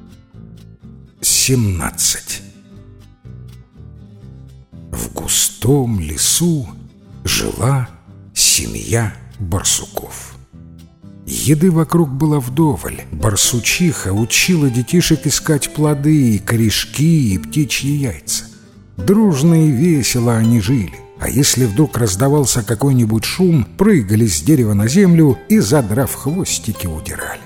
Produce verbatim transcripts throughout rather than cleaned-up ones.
семнадцать. В густом лесу жила семья барсуков. Еды вокруг было вдоволь. Барсучиха учила детишек искать плоды, корешки и птичьи яйца. Дружно и весело они жили. А если вдруг раздавался какой-нибудь шум, прыгали с дерева на землю и, задрав хвостики, удирали.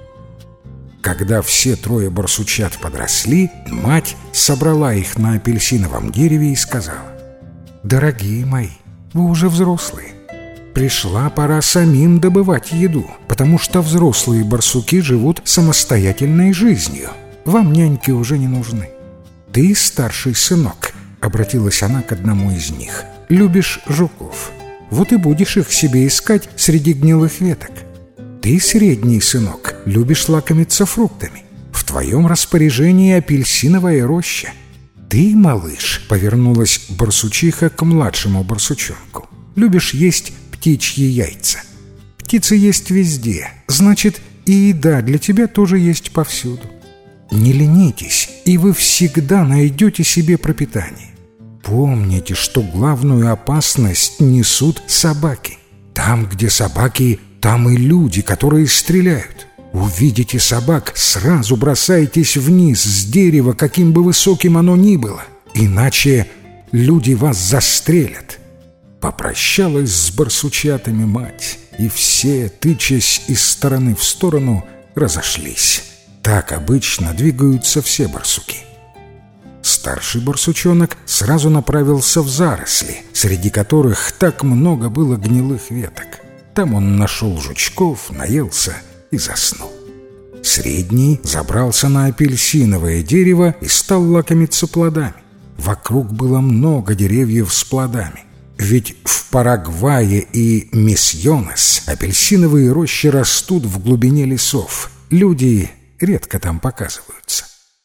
Когда все трое барсучат подросли, мать собрала их на апельсиновом дереве и сказала: «Дорогие мои, вы уже взрослые. Пришла пора самим добывать еду, потому что взрослые барсуки живут самостоятельной жизнью. Вам няньки уже не нужны. Ты, старший сынок, — обратилась она к одному из них, — любишь жуков. Вот и будешь их себе искать среди гнилых веток. Ты, средний сынок, любишь лакомиться фруктами. В твоем распоряжении апельсиновая роща. Ты, малыш, — повернулась барсучиха к младшему барсучонку, — любишь есть птичьи яйца. Птицы есть везде, значит, и еда для тебя тоже есть повсюду. Не ленитесь, и вы всегда найдете себе пропитание. Помните, что главную опасность несут собаки. Там, где собаки, там и люди, которые стреляют. Увидите собак, сразу бросайтесь вниз с дерева, каким бы высоким оно ни было, иначе люди вас застрелят». Попрощалась с барсучатами мать, и все, тычась из стороны в сторону, разошлись. Так обычно двигаются все барсуки. Старший барсучонок сразу направился в заросли, среди которых так много было гнилых веток. Там он нашел жучков, наелся и заснул. Средний забрался на апельсиновое дерево и стал лакомиться плодами. Вокруг было много деревьев с плодами. Ведь в Парагвае и Мисьонес апельсиновые рощи растут в глубине лесов. Люди редко там показываются.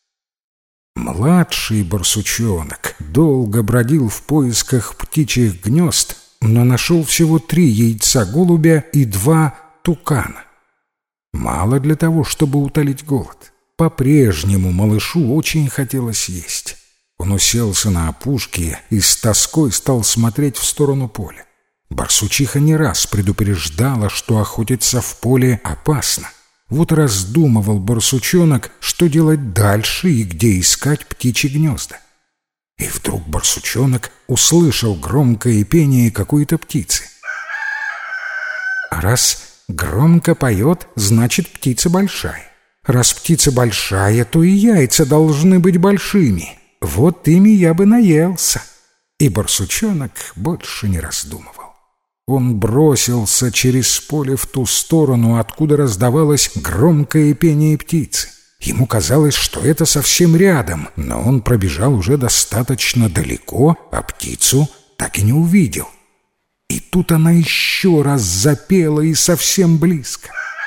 Младший барсучонок долго бродил в поисках птичьих гнезд, но нашел всего три яйца голубя и два тукана. Мало для того, чтобы утолить голод. По-прежнему малышу очень хотелось есть. Он уселся на опушке и с тоской стал смотреть в сторону поля. Барсучиха не раз предупреждала, что охотиться в поле опасно. Вот раздумывал барсучонок, что делать дальше и где искать птичьи гнезда. И вдруг барсучонок услышал громкое пение какой-то птицы. А раз громко поет, значит, птица большая. Раз птица большая, то и яйца должны быть большими. Вот ими я бы наелся. И барсучонок больше не раздумывал. Он бросился через поле в ту сторону, откуда раздавалось громкое пение птицы. Ему казалось, что это совсем рядом, но он пробежал уже достаточно далеко, а птицу так и не увидел. И тут она еще раз запела и совсем близко.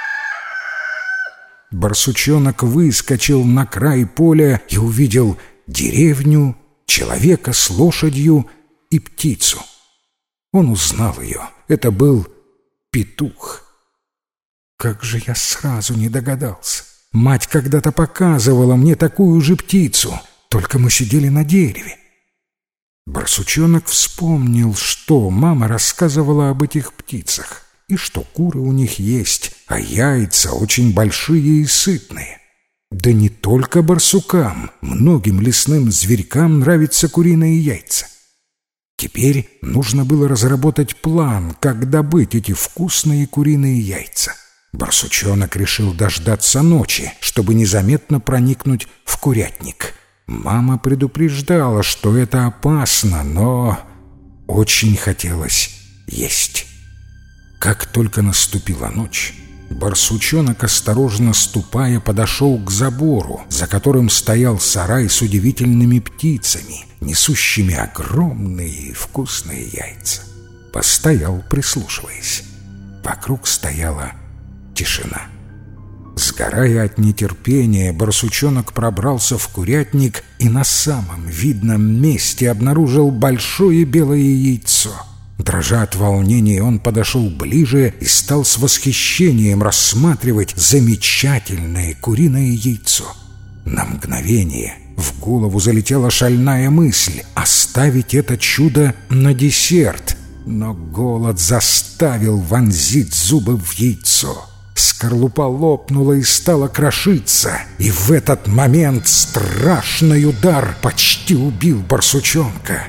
Барсучонок выскочил на край поля и увидел деревню, человека с лошадью и птицу. Он узнал ее. Это был петух. Как же я сразу не догадался. Мать когда-то показывала мне такую же птицу, только мы сидели на дереве. Барсучонок вспомнил, что мама рассказывала об этих птицах, и что куры у них есть, а яйца очень большие и сытные. Да не только барсукам, многим лесным зверькам нравятся куриные яйца. Теперь нужно было разработать план, как добыть эти вкусные куриные яйца. Барсучонок решил дождаться ночи, чтобы незаметно проникнуть в курятник. Мама предупреждала, что это опасно, но очень хотелось есть. Как только наступила ночь, барсучонок, осторожно ступая, подошел к забору, за которым стоял сарай с удивительными птицами, несущими огромные и вкусные яйца. Постоял, прислушиваясь. Вокруг стояла тишина. Сгорая от нетерпения, барсучонок пробрался в курятник и на самом видном месте обнаружил большое белое яйцо. Дрожа от волнения, он подошел ближе и стал с восхищением рассматривать замечательное куриное яйцо. На мгновение в голову залетела шальная мысль оставить это чудо на десерт, но голод заставил вонзить зубы в яйцо. Скорлупа лопнула и стала крошиться, и в этот момент страшный удар почти убил барсучонка.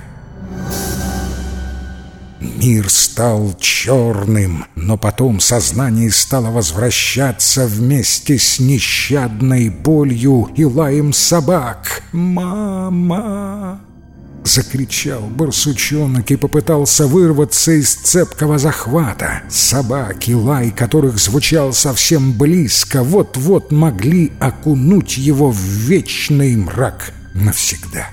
Мир стал черным, но потом сознание стало возвращаться вместе с нещадной болью и лаем собак. «Мама!» — закричал барсучонок и попытался вырваться из цепкого захвата. Собаки, лай которых звучал совсем близко, вот-вот могли окунуть его в вечный мрак навсегда.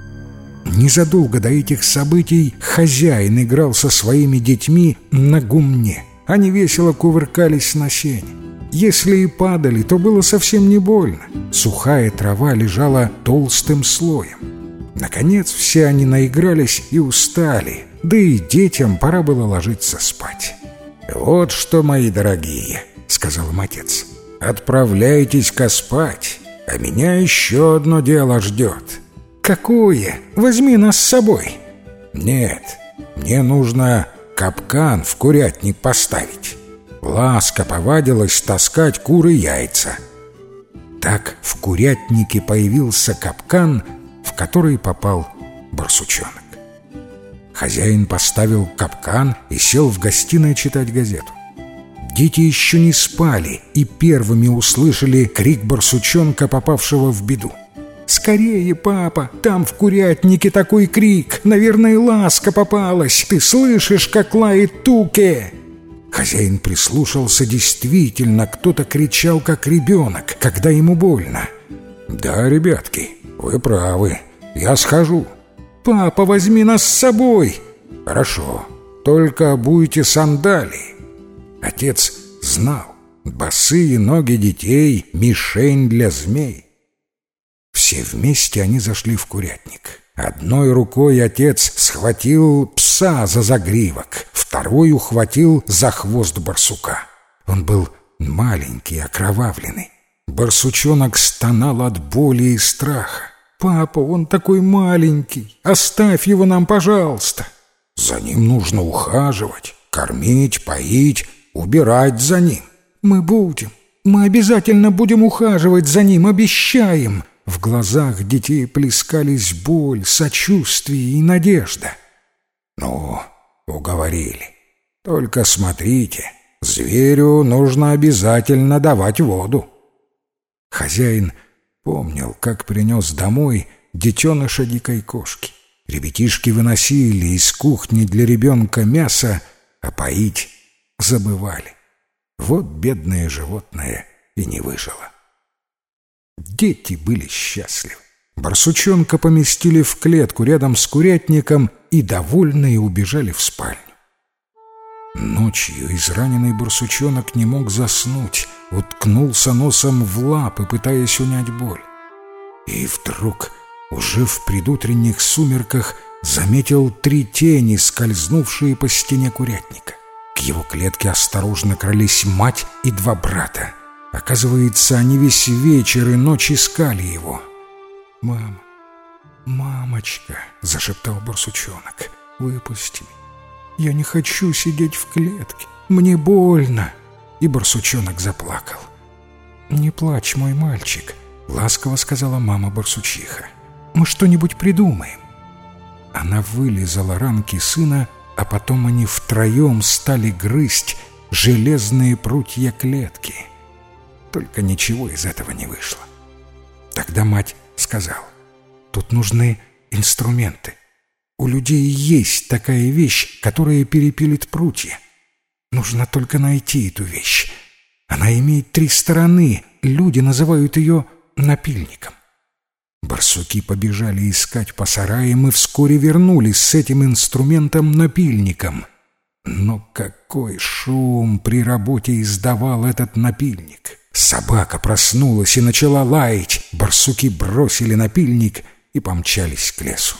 Незадолго до этих событий хозяин играл со своими детьми на гумне. Они весело кувыркались на сене. Если и падали, то было совсем не больно. Сухая трава лежала толстым слоем. Наконец все они наигрались и устали, да и детям пора было ложиться спать. «Вот что, мои дорогие», — сказал им отец, — «отправляйтесь-ка спать, а меня еще одно дело ждет». «Какое? Возьми нас с собой». «Нет, мне нужно капкан в курятник поставить. Ласка повадилась таскать куры яйца». Так в курятнике появился капкан, в который попал барсучонок. Хозяин поставил капкан и сел в гостиной читать газету. Дети еще не спали и первыми услышали крик барсучонка, попавшего в беду. «Скорее, папа! Там в курятнике такой крик! Наверное, ласка попалась! Ты слышишь, как лает Туке?» Хозяин прислушался. Действительно, кто-то кричал, как ребенок, когда ему больно. «Да, ребятки, вы правы. Я схожу». «Папа, возьми нас с собой!» «Хорошо, только обуйте сандалии». Отец знал, босые ноги детей — мишень для змей. Все вместе они зашли в курятник. Одной рукой отец схватил пса за загривок, второй ухватил за хвост барсука. Он был маленький, окровавленный. Барсучонок стонал от боли и страха. «Папа, он такой маленький! Оставь его нам, пожалуйста!» «За ним нужно ухаживать, кормить, поить, убирать за ним». «Мы будем, мы обязательно будем ухаживать за ним, обещаем!» В глазах детей плескались боль, сочувствие и надежда. «Ну, уговорили. Только смотрите, зверю нужно обязательно давать воду». Хозяин помнил, как принес домой детеныша дикой кошки. Ребятишки выносили из кухни для ребенка мясо, а поить забывали. Вот бедное животное и не выжило. Дети были счастливы. Барсучонка поместили в клетку рядом с курятником и, довольные, убежали в спальню. Ночью израненный барсучонок не мог заснуть, уткнулся носом в лапы, пытаясь унять боль. И вдруг, уже в предутренних сумерках, заметил три тени, скользнувшие по стене курятника. К его клетке осторожно крались мать и два брата. Оказывается, они весь вечер и ночь искали его. «Мама, мамочка», — зашептал барсучонок, — «выпусти меня. Я не хочу сидеть в клетке. Мне больно». И барсучонок заплакал. «Не плачь, мой мальчик», — ласково сказала мама-барсучиха. «Мы что-нибудь придумаем». Она вылизала ранки сына, а потом они втроем стали грызть железные прутья клетки. Только ничего из этого не вышло. Тогда мать сказала: «Тут нужны инструменты. У людей есть такая вещь, которая перепилит прутья. Нужно только найти эту вещь. Она имеет три стороны. Люди называют ее напильником». Барсуки побежали искать по сараям и вскоре вернулись с этим инструментом-напильником. Но какой шум при работе издавал этот напильник! Собака проснулась и начала лаять. Барсуки бросили напильник и помчались к лесу.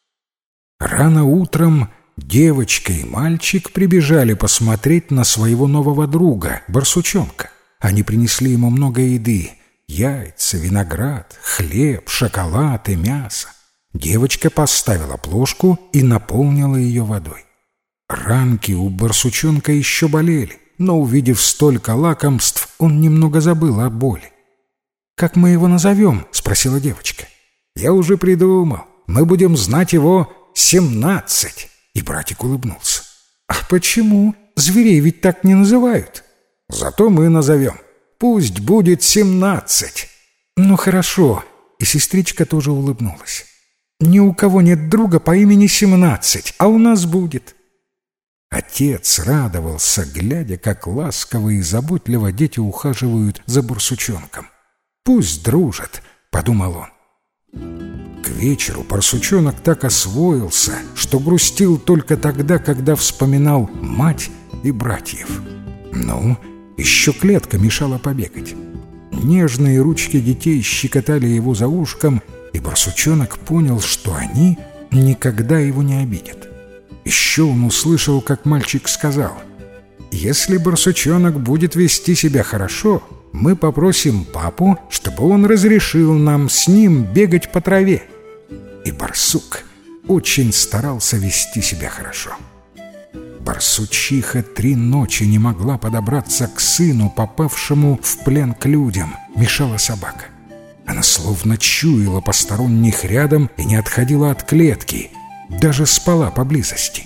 Рано утром девочка и мальчик прибежали посмотреть на своего нового друга, барсучонка. Они принесли ему много еды. яйца, виноград, хлеб, шоколад и мясо. Девочка поставила плошку и наполнила ее водой. Ранки у барсучонка еще болели, но, увидев столько лакомств, он немного забыл о боли. «Как мы его назовем?» — спросила девочка. «Я уже придумал. Мы будем знать его семнадцать». И братик улыбнулся. «А почему? Зверей ведь так не называют». «Зато мы назовем. Пусть будет семнадцать». «Ну хорошо». И сестричка тоже улыбнулась. «Ни у кого нет друга по имени семнадцать, а у нас будет». Отец радовался, глядя, как ласково и заботливо дети ухаживают за барсучонком. «Пусть дружат», — подумал он. К вечеру барсучонок так освоился, что грустил только тогда, когда вспоминал мать и братьев. Ну, еще клетка мешала побегать. Нежные ручки детей щекотали его за ушком, и барсучонок понял, что они никогда его не обидят. Еще он услышал, как мальчик сказал: «Если барсучонок будет вести себя хорошо, мы попросим папу, чтобы он разрешил нам с ним бегать по траве». И барсук очень старался вести себя хорошо. Барсучиха три ночи не могла подобраться к сыну, попавшему в плен к людям. Мешала собака. Она словно чуяла посторонних рядом и не отходила от клетки, даже спала поблизости.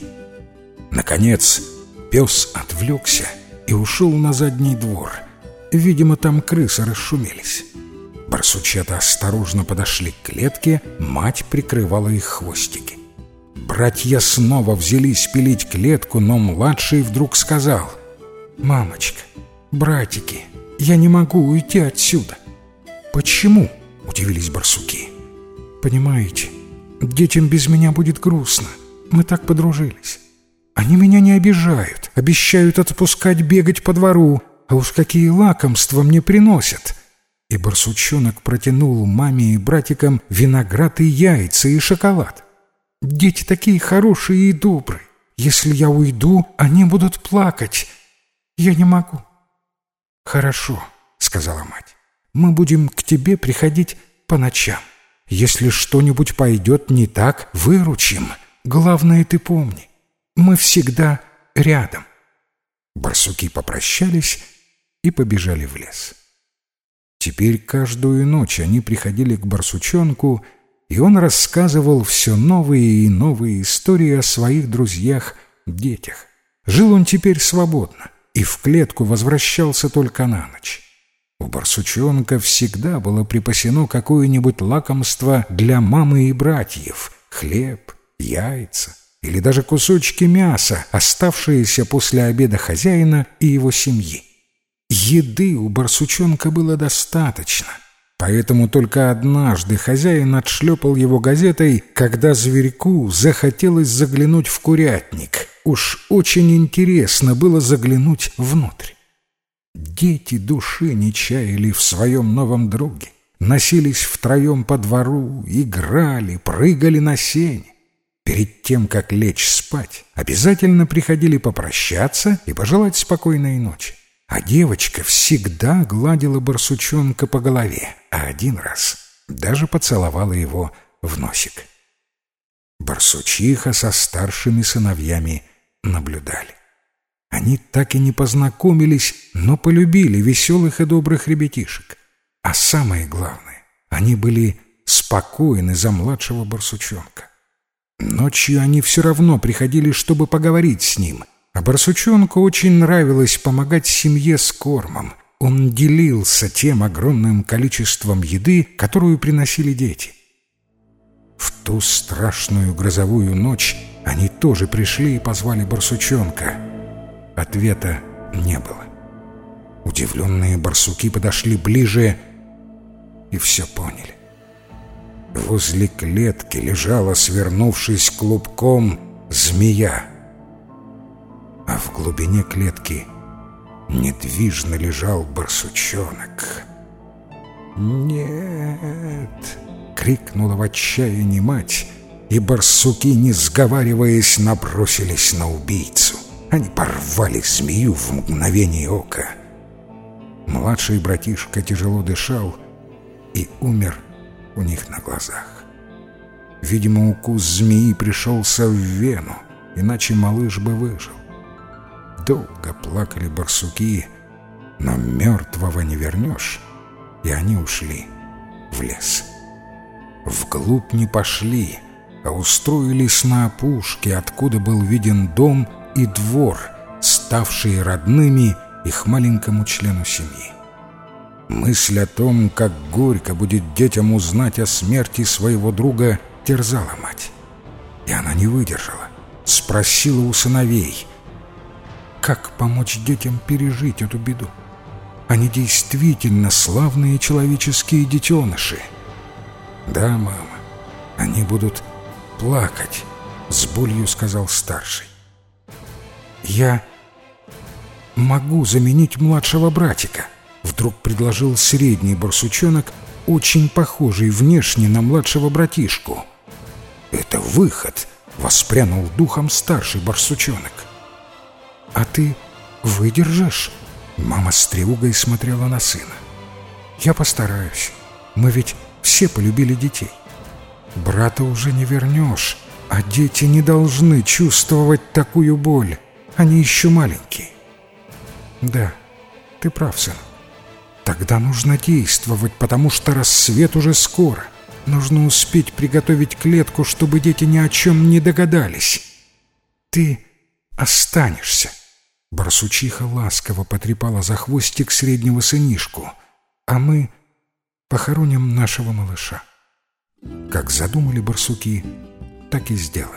Наконец пес отвлекся и ушел на задний двор. Видимо, там крысы расшумелись. Барсучата осторожно подошли к клетке, мать прикрывала их хвостики. Братья снова взялись пилить клетку, но младший вдруг сказал: «Мамочка, братики, я не могу уйти отсюда». «Почему?» — удивились барсуки. «Понимаете, детям без меня будет грустно. Мы так подружились. Они меня не обижают, обещают отпускать бегать по двору, а уж какие лакомства мне приносят». И барсучонок протянул маме и братикам виноград и яйца и шоколад. «Дети такие хорошие и добрые. Если я уйду, они будут плакать. Я не могу». «Хорошо», — сказала мать. «Мы будем к тебе приходить по ночам. Если что-нибудь пойдет не так, выручим. Главное, ты помни, мы всегда рядом». Барсуки попрощались и побежали в лес. Теперь каждую ночь они приходили к барсучонку, и он рассказывал все новые и новые истории о своих друзьях-детях. Жил он теперь свободно и в клетку возвращался только на ночь. У барсучонка всегда было припасено какое-нибудь лакомство для мамы и братьев — хлеб, яйца или даже кусочки мяса, оставшиеся после обеда хозяина и его семьи. Еды у барсучонка было достаточно, поэтому только однажды хозяин отшлепал его газетой, когда зверьку захотелось заглянуть в курятник. Уж очень интересно было заглянуть внутрь. Дети души не чаяли в своем новом друге, носились втроем по двору, играли, прыгали на сене. Перед тем, как лечь спать, обязательно приходили попрощаться и пожелать спокойной ночи. А девочка всегда гладила барсучонка по голове, а один раз даже поцеловала его в носик. Барсучиха со старшими сыновьями наблюдали. Они так и не познакомились, но полюбили веселых и добрых ребятишек. А самое главное, они были спокойны за младшего барсучонка. Ночью они все равно приходили, чтобы поговорить с ним, а барсучонку очень нравилось помогать семье с кормом. Он делился тем огромным количеством еды, которую приносили дети. В ту страшную грозовую ночь они тоже пришли и позвали барсучонка. Ответа не было. Удивленные барсуки подошли ближе и все поняли. Возле клетки лежала, свернувшись клубком, змея, а в глубине клетки недвижно лежал барсучонок. «Нет!» — крикнула в отчаянии мать, и барсуки, не сговариваясь, набросились на убийцу. Они порвали змею в мгновение ока. Младший братишка тяжело дышал и умер у них на глазах. Видимо, укус змеи пришелся в вену, иначе малыш бы выжил. Долго плакали барсуки, но мертвого не вернешь, и они ушли в лес. Вглубь не пошли, а устроились на опушке, откуда был виден дом и двор, ставшие родными их маленькому члену семьи. Мысль о том, как горько будет детям узнать о смерти своего друга, терзала мать. И она не выдержала, спросила у сыновей, как помочь детям пережить эту беду. Они действительно славные человеческие детеныши. «Да, мама, они будут плакать», — с болью сказал старший. «Я могу заменить младшего братика», — вдруг предложил средний барсучонок, очень похожий внешне на младшего братишку. «Это выход», — воспрянул духом старший барсучонок. «А ты выдержишь?» — мама с тревогой смотрела на сына. «Я постараюсь. Мы ведь все полюбили детей. Брата уже не вернешь, а дети не должны чувствовать такую боль. Они еще маленькие». «Да, ты прав, сын. Тогда нужно действовать, потому что рассвет уже скоро. Нужно успеть приготовить клетку, чтобы дети ни о чем не догадались. Ты останешься». Барсучиха ласково потрепала за хвостик среднего сынишку. «А мы похороним нашего малыша». Как задумали барсуки, так и сделали.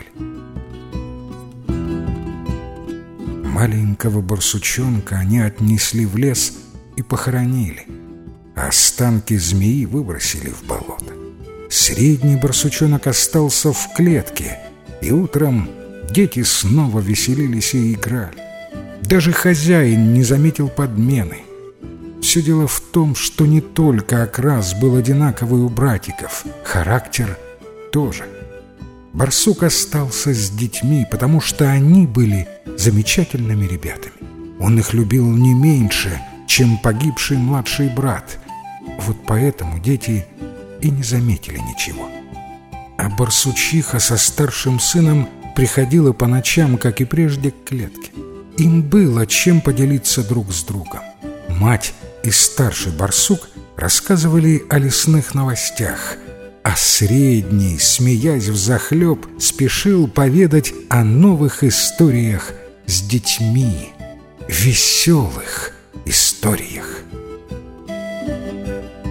Маленького барсучонка они отнесли в лес и похоронили, а останки змеи выбросили в болото. Средний барсучонок остался в клетке, и утром дети снова веселились и играли. Даже хозяин не заметил подмены. Все дело в том, что не только окрас был одинаковый у братиков, характер тоже. Барсук остался с детьми, потому что они были замечательными ребятами. Он их любил не меньше, чем погибший младший брат. Вот поэтому дети и не заметили ничего. А барсучиха со старшим сыном приходила по ночам, как и прежде, к клетке. Им было чем поделиться друг с другом. Мать и старший барсук рассказывали о лесных новостях, а средний, смеясь взахлеб, спешил поведать о новых историях с детьми, веселых историях.